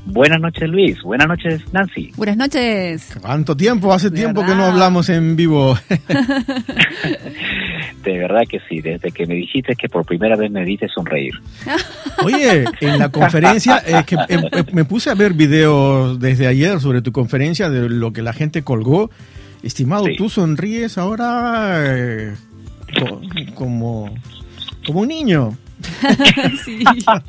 Buenas noches, Luis. Buenas noches, Nancy. Buenas noches. ¿Cuánto tiempo? Hace tiempo que no hablamos en vivo. De verdad que sí, desde que me dijiste que por primera vez me viste sonreír. Oye, en la conferencia, me puse a ver videos desde ayer sobre tu conferencia, de lo que la gente colgó. Estimado, sí. Tú sonríes ahora como un niño. Sí.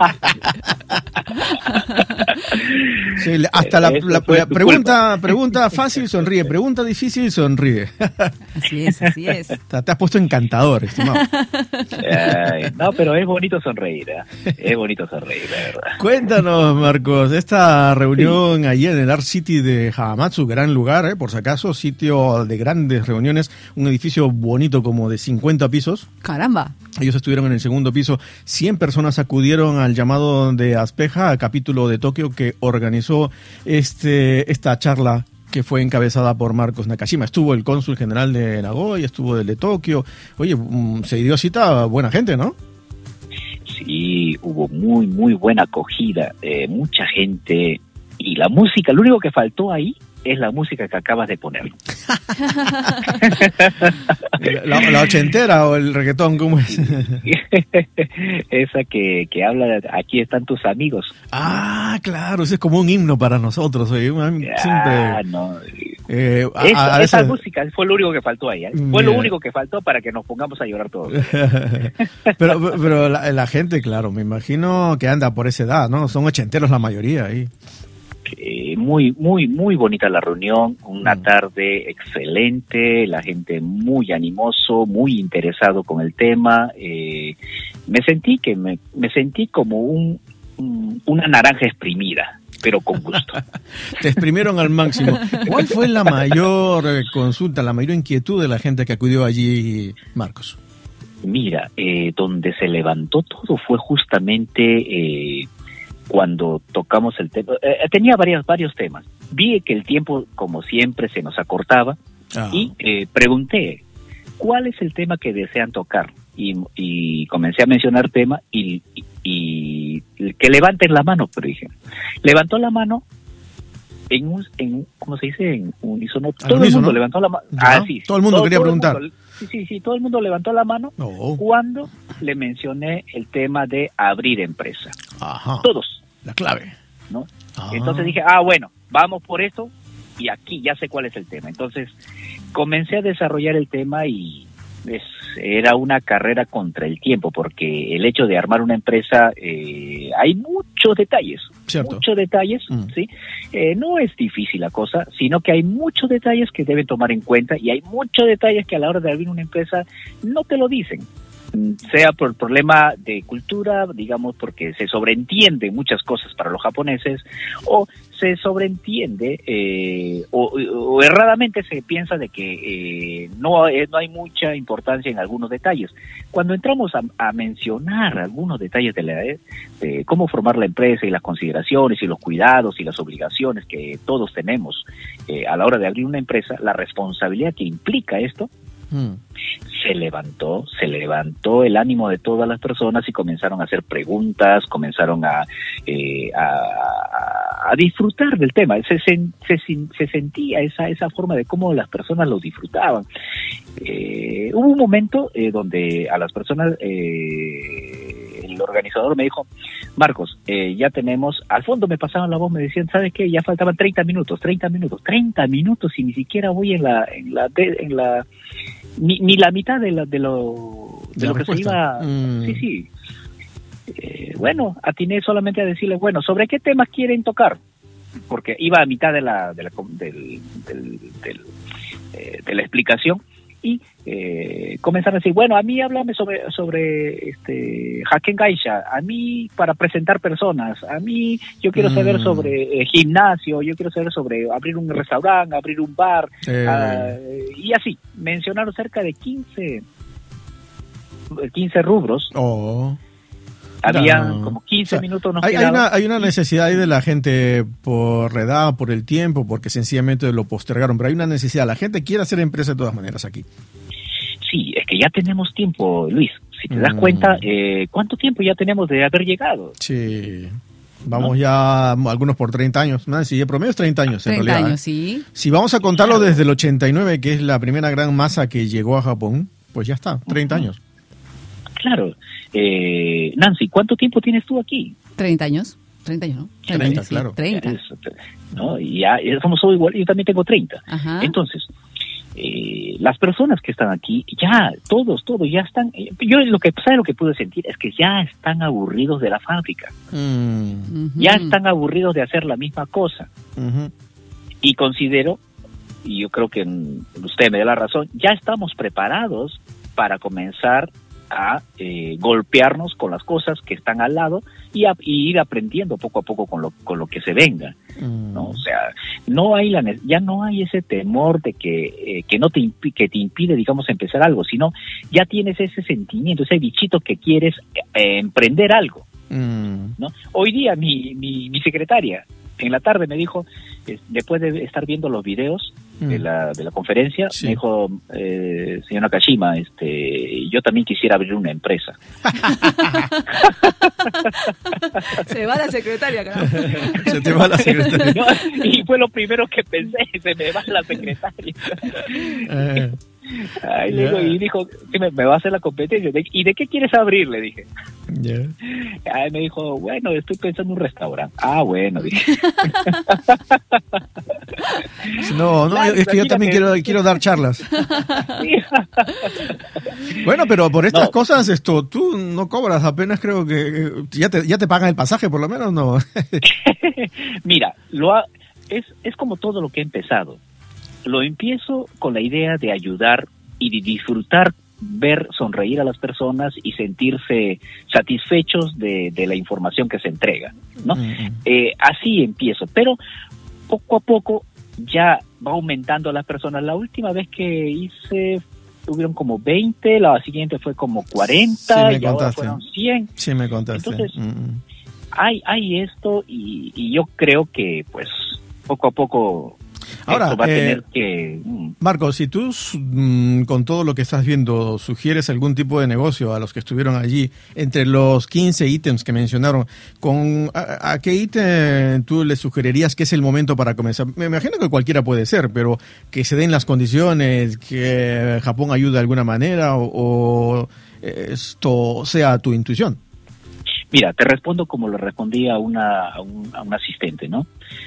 Sí, hasta la pregunta fácil sonríe, pregunta difícil sonríe. Así es, así es. Te has puesto encantador, estimado. No, pero es bonito sonreír, es bonito sonreír, la verdad. Cuéntanos, Marcos, esta reunión ayer en el Art City de Hamamatsu, gran lugar, por si acaso, sitio de grandes reuniones, un edificio bonito como de 50 pisos. Caramba. Ellos estuvieron en el segundo piso. 100 personas acudieron al llamado de Aspeja, capítulo de Tokio, que organizó esta charla que fue encabezada por Marcos Nakashima. Estuvo el cónsul general de Nagoya, estuvo el de Tokio. Oye, se dio cita a buena gente, ¿no? Sí, hubo muy, muy buena acogida, mucha gente. Y la música, lo único que faltó ahí es la música que acabas de poner. ¿La ochentera o el reggaetón? ¿Cómo es? Esa que habla de aquí están tus amigos. Ah, claro, ese es como un himno para nosotros. Siempre... no. Esa música fue lo único que faltó ahí. Fue lo único que faltó para que nos pongamos a llorar todos. pero la gente, claro, me imagino que anda por esa edad, ¿no? Son ochenteros la mayoría ahí. Muy, muy, muy bonita la reunión, una tarde excelente, la gente muy animoso, muy interesado con el tema. Me sentí como una naranja exprimida, pero con gusto. Te exprimieron al máximo. ¿Cuál fue la mayor consulta, la mayor inquietud de la gente que acudió allí, Marcos? Mira, donde se levantó todo fue justamente cuando tocamos el tema. Tenía varios temas. Vi que el tiempo, como siempre, se nos acortaba y pregunté, ¿cuál es el tema que desean tocar? Y comencé a mencionar tema y que levanten la mano, pero dije, levantó la mano en ¿cómo se dice? En unísono. Todo el mundo levantó la mano. Sí. Todo el mundo quería preguntar. Sí, todo el mundo levantó la mano cuando le mencioné el tema de abrir empresa. Ajá. Todos. La clave. ¿No? Entonces dije, bueno, vamos por esto y aquí ya sé cuál es el tema. Entonces comencé a desarrollar el tema y era una carrera contra el tiempo, porque el hecho de armar una empresa, hay muchos detalles. Cierto. Muchos detalles, ¿sí? No es difícil la cosa, sino que hay muchos detalles que deben tomar en cuenta y hay muchos detalles que a la hora de abrir una empresa no te lo dicen. Sea por el problema de cultura, digamos, porque se sobreentiende muchas cosas para los japoneses, o se sobreentiende o erradamente se piensa de que no hay mucha importancia en algunos detalles. Cuando entramos a mencionar algunos detalles de cómo formar la empresa y las consideraciones y los cuidados y las obligaciones que todos tenemos a la hora de abrir una empresa, la responsabilidad que implica esto, se levantó el ánimo de todas las personas y comenzaron a hacer preguntas, comenzaron a disfrutar del tema. Se sentía esa forma de cómo las personas lo disfrutaban. Hubo un momento donde a las personas el organizador me dijo, Marcos, ya tenemos, al fondo me pasaban la voz, me decían, ¿sabes qué? Ya faltaban 30 minutos y ni siquiera voy ni la mitad de lo que se iba. Sí. Bueno, atiné solamente a decirles, bueno, ¿sobre qué temas quieren tocar? Porque iba a mitad de la explicación y comenzaron a decir, bueno, a mí háblame sobre Haken Gaisha, a mí para presentar personas, a mí yo quiero saber sobre gimnasio, yo quiero saber sobre abrir un restaurante, abrir un bar, y así, mencionaron cerca de 15 rubros. Habían como 15 minutos. Hay una necesidad ahí de la gente por la edad, por el tiempo, porque sencillamente lo postergaron, pero hay una necesidad. La gente quiere hacer empresa de todas maneras aquí. Sí, es que ya tenemos tiempo, Luis. Si te das cuenta, ¿cuánto tiempo ya tenemos de haber llegado? Sí. Vamos ya algunos por 30 años. Nancy, el promedio es 30 años en 30 realidad. años, sí. Si vamos a contarlo desde el 89, que es la primera gran masa que llegó a Japón, pues ya está, 30 años. Claro. Nancy, ¿cuánto tiempo tienes tú aquí? 30 años. 30 años, ¿no? 30, sí, claro. 30. Eso, ¿no? Y ya somos todos igual, yo también tengo 30. Ajá. Entonces, las personas que están aquí, ya, todos ya están, yo lo que pude sentir es que ya están aburridos de la fábrica, ya están aburridos de hacer la misma cosa, y considero, y yo creo que usted me da la razón, ya estamos preparados para comenzar a golpearnos con las cosas que están al lado y ir aprendiendo poco a poco con lo que se venga, ¿no? O sea, ya no hay ese temor de que te impide, digamos, empezar algo, sino ya tienes ese sentimiento, ese bichito que quieres emprender algo, ¿no? Hoy día mi secretaria en la tarde me dijo, después de estar viendo los videos de la conferencia, sí, me dijo, señor Nakashima, yo también quisiera abrir una empresa. Se va la secretaria, carajo. Se te va la secretaria. No, y fue lo primero que pensé, se me va la secretaria. Ay, le digo, y dijo, sí, me va a hacer la competencia. ¿Y de qué quieres abrir? Le dije. Yeah. Ay, me dijo, bueno, estoy pensando en un restaurante. Ah, bueno, dije. No, Claro, es que yo también quiero dar charlas. Sí. Bueno, pero por estas No. cosas, tú no cobras, apenas creo que ya te pagan el pasaje, por lo menos, ¿no? Mira, es como todo lo que he empezado. Lo empiezo con la idea de ayudar y de disfrutar, ver sonreír a las personas y sentirse satisfechos de la información que se entrega, ¿no? Así empiezo, pero poco a poco ya va aumentando las personas. La última vez que hice tuvieron como 20, la siguiente fue como 40, Sí, y ahora fueron 100. Sí, me contaste. Entonces, hay esto y yo creo que pues poco a poco ahora esto va a tener que... Marco, si tú con todo lo que estás viendo sugieres algún tipo de negocio a los que estuvieron allí, entre los 15 ítems que mencionaron, ¿a qué ítem tú les sugerirías que es el momento para comenzar? Me imagino que cualquiera puede ser, pero que se den las condiciones, que Japón ayude de alguna manera o esto sea tu intuición. Mira, te respondo como le respondí a un asistente, ¿no?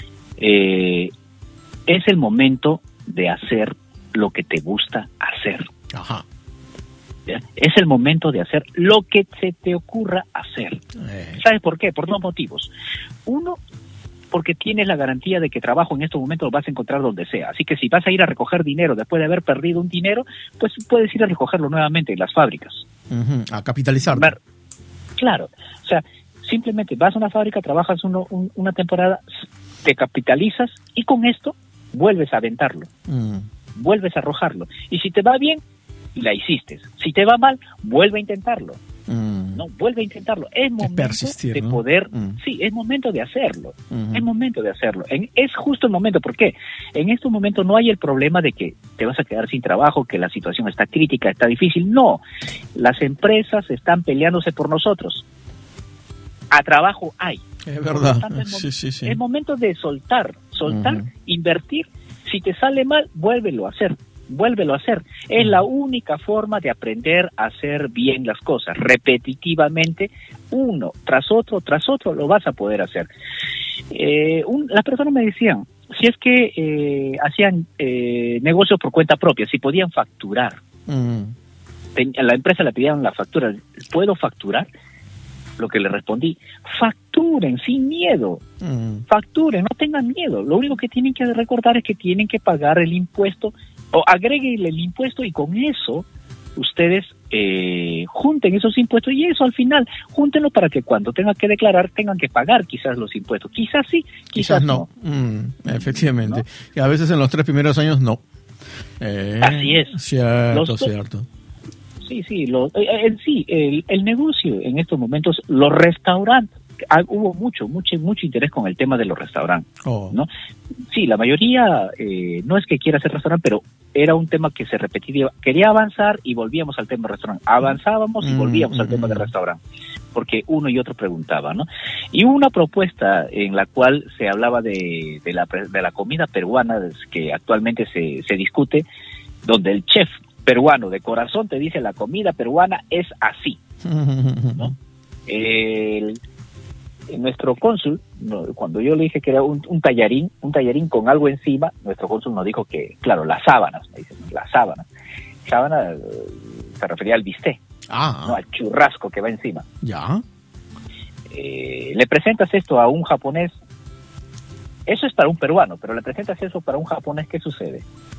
Es el momento de hacer lo que te gusta hacer. Ajá. ¿Ya? Es el momento de hacer lo que se te ocurra hacer. ¿Sabes por qué? Por dos motivos. Uno, porque tienes la garantía de que trabajo en estos momentos lo vas a encontrar donde sea. Así que si vas a ir a recoger dinero después de haber perdido un dinero, pues puedes ir a recogerlo nuevamente en las fábricas. A capitalizar. Claro. O sea, simplemente vas a una fábrica, trabajas una temporada, te capitalizas y con esto vuelves a aventarlo, vuelves a arrojarlo. Y si te va bien, la hiciste. Si te va mal, vuelve a intentarlo. No, vuelve a intentarlo. Es momento persistir, de ¿no? poder, sí, es momento de hacerlo. Es momento de hacerlo. Es justo el momento. ¿Por qué? En este momento no hay el problema de que te vas a quedar sin trabajo, que la situación está crítica, está difícil. No, las empresas están peleándose por nosotros. A trabajo hay. Es verdad. Sí. Sí. Es momento de soltar, invertir. Si te sale mal, vuélvelo a hacer. Es la única forma de aprender a hacer bien las cosas. Repetitivamente, uno tras otro, lo vas a poder hacer. Las personas me decían, si es que hacían negocios por cuenta propia, si podían facturar. A la empresa le pidieron la factura. ¿Puedo facturar? Lo que le respondí, facturen sin miedo, facturen, no tengan miedo. Lo único que tienen que recordar es que tienen que pagar el impuesto, o agréguenle el impuesto y con eso ustedes junten esos impuestos y eso al final, júntenlo para que cuando tengan que declarar tengan que pagar quizás los impuestos. Quizás sí, quizás no. Efectivamente. ¿No? Y a veces en los 3 primeros años no. Así es. Cierto. Sí, el negocio en estos momentos, los restaurantes, hubo mucho interés con el tema de los restaurantes, ¿no? Sí, la mayoría no es que quiera hacer restaurante, pero era un tema que se repetía. Quería avanzar y volvíamos al tema del restaurante. Avanzábamos y volvíamos al tema del restaurante. Porque uno y otro preguntaban, ¿no? Y hubo una propuesta en la cual se hablaba de la comida peruana, que actualmente se discute, donde el chef peruano de corazón te dice la comida peruana es así, ¿no? Nuestro cónsul, cuando yo le dije que era un tallarín con algo encima, nuestro cónsul nos dijo que, claro, las sábanas, me dicen, las sábanas. Sábana se refería al bistec, ¿no? Al churrasco que va encima. Ya. Le presentas esto a un japonés, eso es para un peruano, pero le presentas eso para un japonés, ¿qué sucede?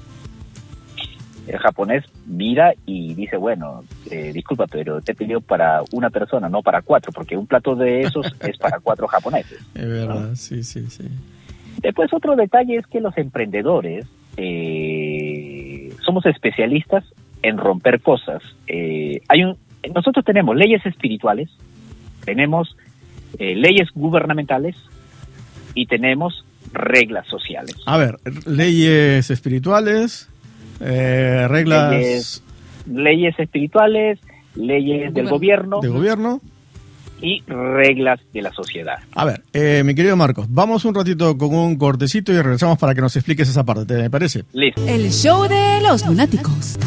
El japonés mira y dice, bueno, disculpa, pero te pidió para una persona, no para 4, porque un plato de esos es para 4 japoneses. Es verdad, ¿no? sí. Después otro detalle es que los emprendedores somos especialistas en romper cosas. Nosotros tenemos leyes espirituales, tenemos leyes gubernamentales y tenemos reglas sociales. A ver, leyes espirituales... reglas... Leyes espirituales, leyes del gobierno y reglas de la sociedad. A ver, mi querido Marcos, vamos un ratito con un cortecito y regresamos para que nos expliques esa parte, ¿te parece? Listo. El show de los lunáticos.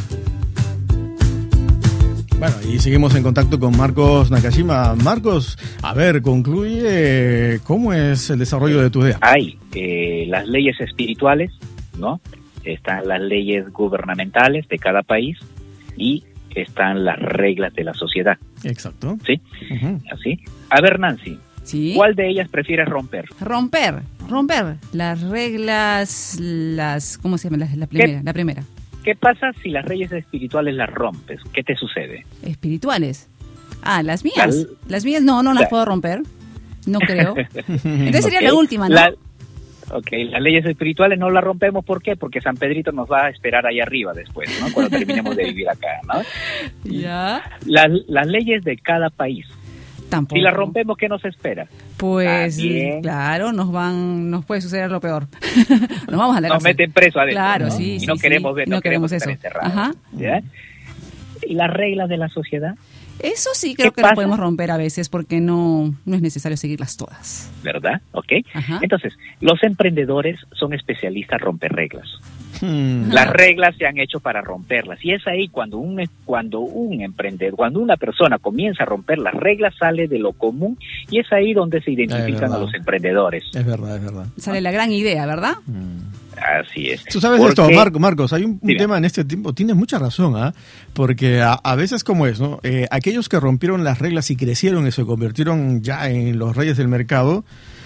Bueno, y seguimos en contacto con Marcos Nakashima. Marcos, a ver, concluye cómo es el desarrollo de tu idea. Hay las leyes espirituales, ¿no? Están las leyes gubernamentales de cada país y están las reglas de la sociedad. Exacto. ¿Sí? Uh-huh. Así. A ver, Nancy, ¿sí? ¿Cuál de ellas prefieres romper? Romper las reglas, ¿cómo se llama? La primera. ¿Qué pasa si las leyes espirituales las rompes? ¿Qué te sucede? Espirituales. Las mías. Las mías no las puedo romper. No creo. Entonces sería la última, ¿no? Las leyes espirituales no las rompemos, ¿por qué? Porque San Pedrito nos va a esperar ahí arriba después, ¿no? Cuando terminemos de vivir acá, ¿no? Ya. Las leyes de cada país. Tampoco. Si las rompemos, ¿qué nos espera? Pues, también, claro, nos puede suceder lo peor. Nos vamos a la nos cárcel. meten preso adentro, claro, ¿no? sí, y no queremos ver, no queremos estar eso. encerrados. Ajá. ¿Ya? ¿Y las reglas de la sociedad? Eso sí creo que pasa? lo podemos romper a veces porque no es necesario seguirlas todas. ¿Verdad? ¿Ok? Ajá. Entonces, los emprendedores son especialistas en romper reglas. Las reglas se han hecho para romperlas. Y es ahí cuando un emprendedor, cuando una persona comienza a romper las reglas, sale de lo común y es ahí donde se identifican a los emprendedores. Es verdad. Sale la gran idea, ¿verdad? Así es. Tú sabes esto, Marcos, hay un tema en este tiempo, tienes mucha razón, porque a veces como es, ¿no? Aquellos que rompieron las reglas y crecieron y se convirtieron ya en los reyes del mercado,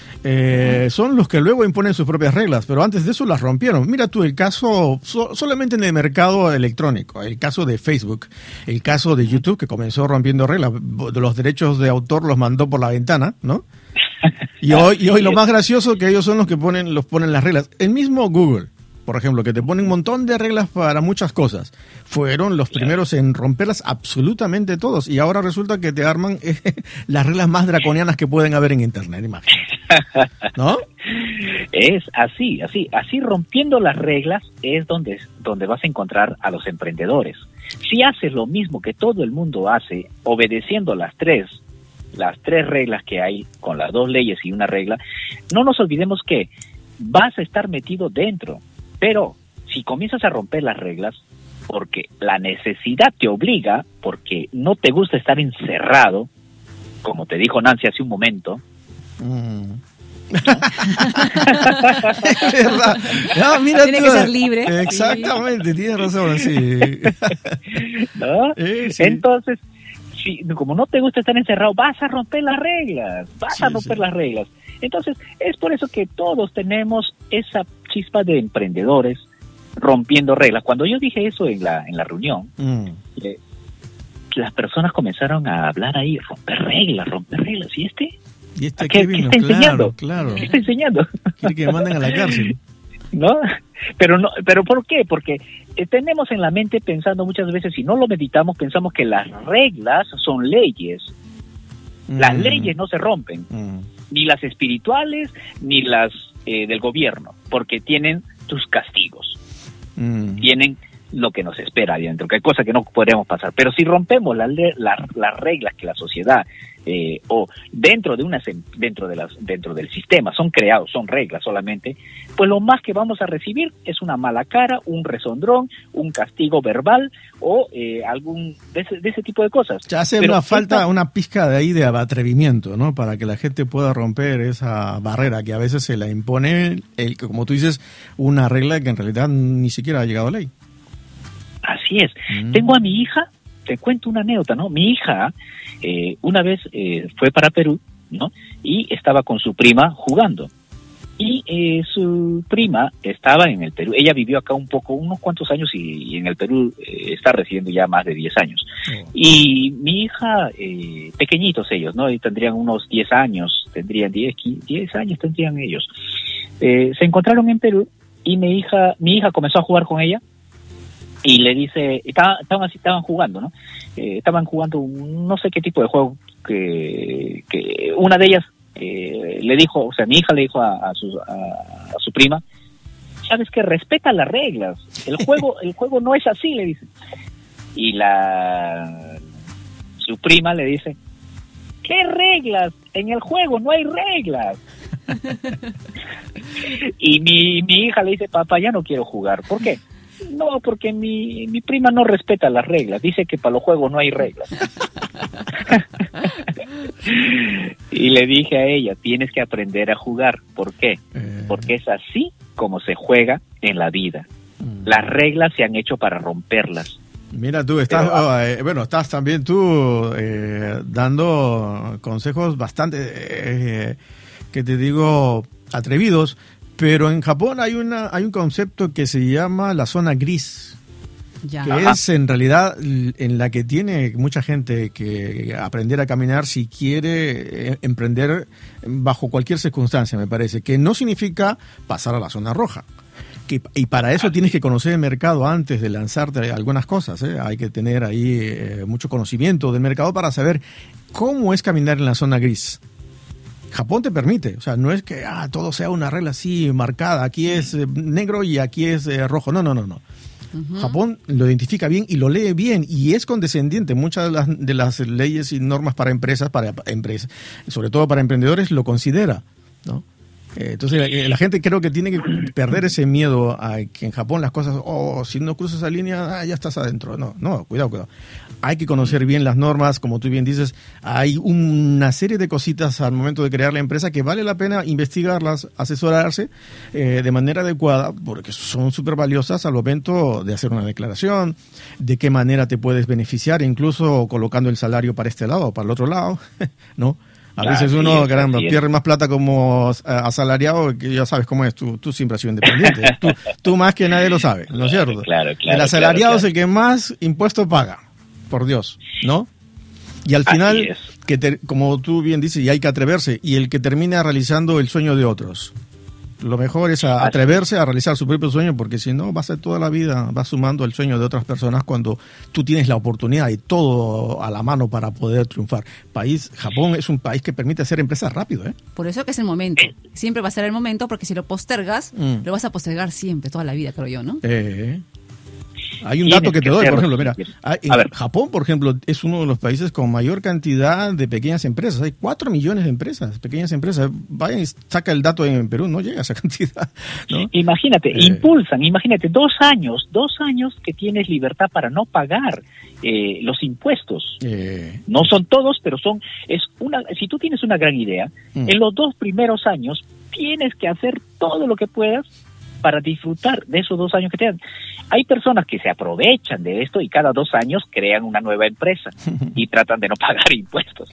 son los que luego imponen sus propias reglas, pero antes de eso las rompieron. Mira tú el caso, solamente en el mercado electrónico, el caso de Facebook, el caso de YouTube, que comenzó rompiendo reglas, los derechos de autor los mandó por la ventana, ¿no? Y hoy lo más gracioso que ellos son los que ponen las reglas. El mismo Google, por ejemplo, que te pone un montón de reglas para muchas cosas, fueron los primeros en romperlas absolutamente todos, y ahora resulta que te arman las reglas más draconianas que pueden haber en Internet, imagínate. ¿No? Es así rompiendo las reglas es donde vas a encontrar a los emprendedores. Si haces lo mismo que todo el mundo hace, obedeciendo las tres reglas que hay, con las 2 leyes y una regla, no nos olvidemos que vas a estar metido dentro. Pero si comienzas a romper las reglas, porque la necesidad te obliga, porque no te gusta estar encerrado, como te dijo Nancy hace un momento. Es verdad. No, mira, tiene que ser libre. Exactamente, tienes razón, sí. ¿No? Sí. Entonces, como no te gusta estar encerrado, vas a romper las reglas, las reglas. Entonces, es por eso que todos tenemos esa chispa de emprendedores rompiendo reglas. Cuando yo dije eso en la reunión, las personas comenzaron a hablar ahí, romper reglas. ¿Y este? ¿Qué está enseñando? Claro. ¿Qué está enseñando? Quiere que me manden a la cárcel. ¿No? Pero ¿por qué? Porque tenemos en la mente pensando muchas veces, si no lo meditamos, pensamos que las reglas son leyes. Las leyes no se rompen, ni las espirituales, ni las del gobierno, porque tienen tus castigos, tienen lo que nos espera adentro, que hay cosas que no podremos pasar. Pero si rompemos las reglas que la sociedad o dentro del sistema son creados, son reglas solamente, pues lo más que vamos a recibir es una mala cara, un resondrón, un castigo verbal o algún de ese tipo de cosas. Ya hace una falta, una pizca de ahí de atrevimiento, ¿no? Para que la gente pueda romper esa barrera que a veces se la impone, como tú dices, una regla que en realidad ni siquiera ha llegado a ley. Así es. Tengo a mi hija, te cuento una anécdota, ¿no? Mi hija una vez fue para Perú, ¿no? Y estaba con su prima jugando. Y su prima estaba en el Perú. Ella vivió acá unos cuantos años y en el Perú está residiendo ya más de 10 años. Y mi hija, pequeñitos ellos, ¿no? Y tendrían unos 10 años, tendrían 10 años tendrían ellos. Se encontraron en Perú y mi hija comenzó a jugar con ella. Y le dice, estaban jugando, ¿no? Estaban jugando no sé qué tipo de juego que una de ellas le dijo, o sea, mi hija le dijo a su prima, ¿sabes qué? Respeta las reglas. El juego no es así, le dice. Y su prima le dice, ¿qué reglas? En el juego no hay reglas. Y mi hija le dice, papá, ya no quiero jugar. ¿Por qué? No, porque mi prima no respeta las reglas. Dice que para los juegos no hay reglas. Y le dije a ella, tienes que aprender a jugar. ¿Por qué? Porque es así como se juega en la vida. Las reglas se han hecho para romperlas. Mira, tú estás también tú dando consejos bastante, que te digo, atrevidos. Pero en Japón hay un concepto que se llama la zona gris, que es en realidad en la que tiene mucha gente que aprender a caminar si quiere emprender bajo cualquier circunstancia, me parece, que no significa pasar a la zona roja. Y para eso tienes que conocer el mercado antes de lanzarte algunas cosas, ¿eh? Hay que tener ahí mucho conocimiento del mercado para saber cómo es caminar en la zona gris. Japón te permite, o sea, no es que todo sea una regla así marcada, aquí es negro y aquí es rojo, no. Uh-huh. Japón lo identifica bien y lo lee bien y es condescendiente. Muchas de las leyes y normas para empresas, sobre todo para emprendedores, lo considera, ¿no? Entonces la gente creo que tiene que perder ese miedo a que en Japón las cosas, si no cruzas esa línea, ya estás adentro. No, cuidado. Hay que conocer bien las normas, como tú bien dices, hay una serie de cositas al momento de crear la empresa que vale la pena investigarlas, asesorarse de manera adecuada, porque son súper valiosas al momento de hacer una declaración, de qué manera te puedes beneficiar, incluso colocando el salario para este lado o para el otro lado, ¿no? A veces uno, caramba, pierde más plata como asalariado, que ya sabes cómo es, tú siempre has sido independiente. Tú más que nadie lo sabes, ¿no es cierto? Claro, el asalariado es el que más impuestos paga, por Dios, ¿no? Y al final, como tú bien dices, y hay que atreverse, y el que termina realizando el sueño de otros. Lo mejor es atreverse a realizar su propio sueño, porque si no, vas a toda la vida, vas sumando el sueño de otras personas cuando tú tienes la oportunidad y todo a la mano para poder triunfar. Japón es un país que permite hacer empresas rápido, ¿eh? Por eso que es el momento. Siempre va a ser el momento, porque si lo postergas, lo vas a postergar siempre, toda la vida, creo yo, ¿no? Hay un dato que te doy, por ejemplo, mira, Japón, por ejemplo, es uno de los países con mayor cantidad de pequeñas empresas. Hay 4 millones de empresas, pequeñas empresas. Vaya y saca el dato en Perú, no llega a esa cantidad, ¿no? Imagínate, imagínate, 2 años que tienes libertad para no pagar los impuestos. No son todos, pero si tú tienes una gran idea, en los 2 primeros años tienes que hacer todo lo que puedas para disfrutar de esos 2 años que te dan. Hay personas que se aprovechan de esto y cada 2 años crean una nueva empresa y tratan de no pagar impuestos.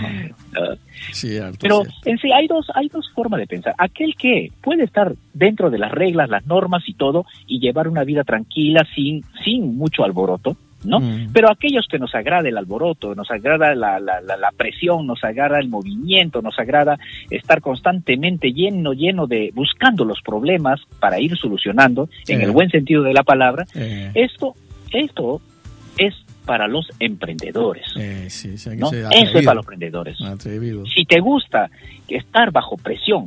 Pero en sí hay dos formas de pensar. Aquel que puede estar dentro de las reglas, las normas y todo, y llevar una vida tranquila sin mucho alboroto, ¿no? Pero aquellos que nos agrada el alboroto, nos agrada la presión, nos agrada el movimiento, nos agrada estar constantemente lleno de buscando los problemas para ir solucionando en el buen sentido de la palabra, esto es para los emprendedores, ¿no? Eso es para los emprendedores. Atrevido. Si te gusta estar bajo presión,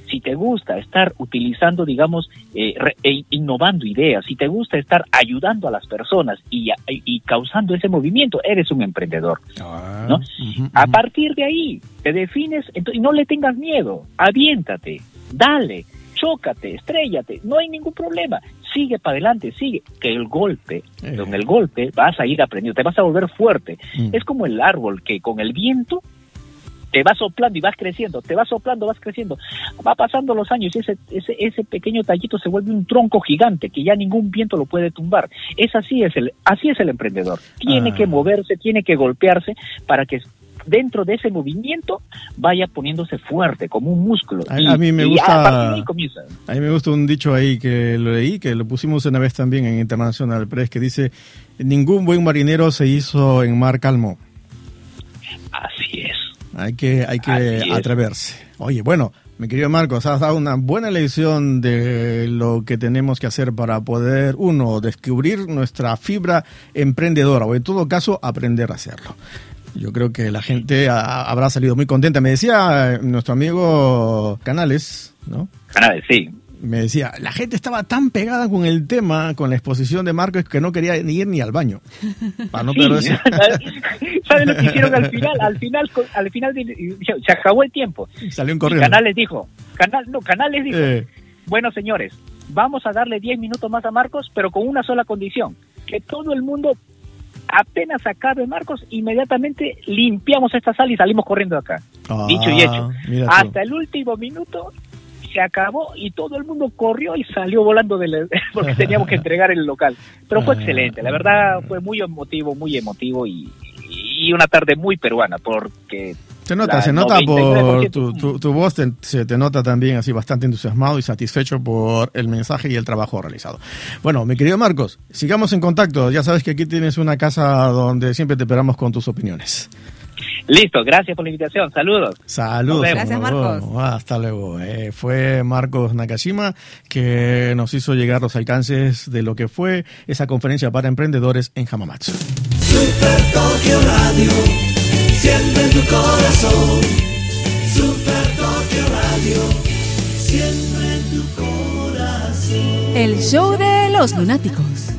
si te gusta estar utilizando, digamos, innovando ideas, si te gusta estar ayudando a las personas y causando ese movimiento, eres un emprendedor, ¿no? A partir de ahí, te defines, y no le tengas miedo, aviéntate, dale, chócate, estrellate, no hay ningún problema, sigue para adelante, sigue, que el golpe, con el golpe vas a ir aprendiendo, te vas a volver fuerte, es como el árbol que con el viento te va soplando y vas creciendo, te va soplando, vas creciendo, va pasando los años y ese pequeño tallito se vuelve un tronco gigante que ya ningún viento lo puede tumbar. Así es el emprendedor, tiene que moverse, tiene que golpearse para que dentro de ese movimiento vaya poniéndose fuerte como un músculo. A mí me gusta un dicho ahí que lo leí, que lo pusimos una vez también en International Press, que dice: ningún buen marinero se hizo en mar calmo. Así es. Hay que atreverse. Oye, bueno, mi querido Marcos, has dado una buena lección de lo que tenemos que hacer para poder, descubrir nuestra fibra emprendedora, o en todo caso, aprender a hacerlo. Yo creo que la gente habrá salido muy contenta. Me decía nuestro amigo Canales, ¿no? Canales, sí. Me decía, la gente estaba tan pegada con el tema, con la exposición de Marcos, que no quería ir ni al baño. Para no perderse. ¿Sabes lo que hicieron al final? Al final se acabó el tiempo. Salió en corriendo. Canales dijo, bueno, señores, vamos a darle 10 minutos más a Marcos, pero con una sola condición, que todo el mundo, apenas acabe Marcos, inmediatamente limpiamos esta sala y salimos corriendo de acá. Dicho y hecho. Hasta el último minuto se acabó y todo el mundo corrió y salió volando porque teníamos que entregar el local. Pero fue excelente, la verdad fue muy emotivo y una tarde muy peruana, porque se nota por tu voz, se te nota también así bastante entusiasmado y satisfecho por el mensaje y el trabajo realizado. Bueno, mi querido Marcos, sigamos en contacto. Ya sabes que aquí tienes una casa donde siempre te esperamos con tus opiniones. Listo, gracias por la invitación. Saludos. Gracias, Marcos. Hasta luego. Fue Marcos Nakashima que nos hizo llegar los alcances de lo que fue esa conferencia para emprendedores en Hamamatsu. Super Tokio Radio, siempre en tu corazón. Super Tokio Radio, siempre en tu corazón. El show de los lunáticos.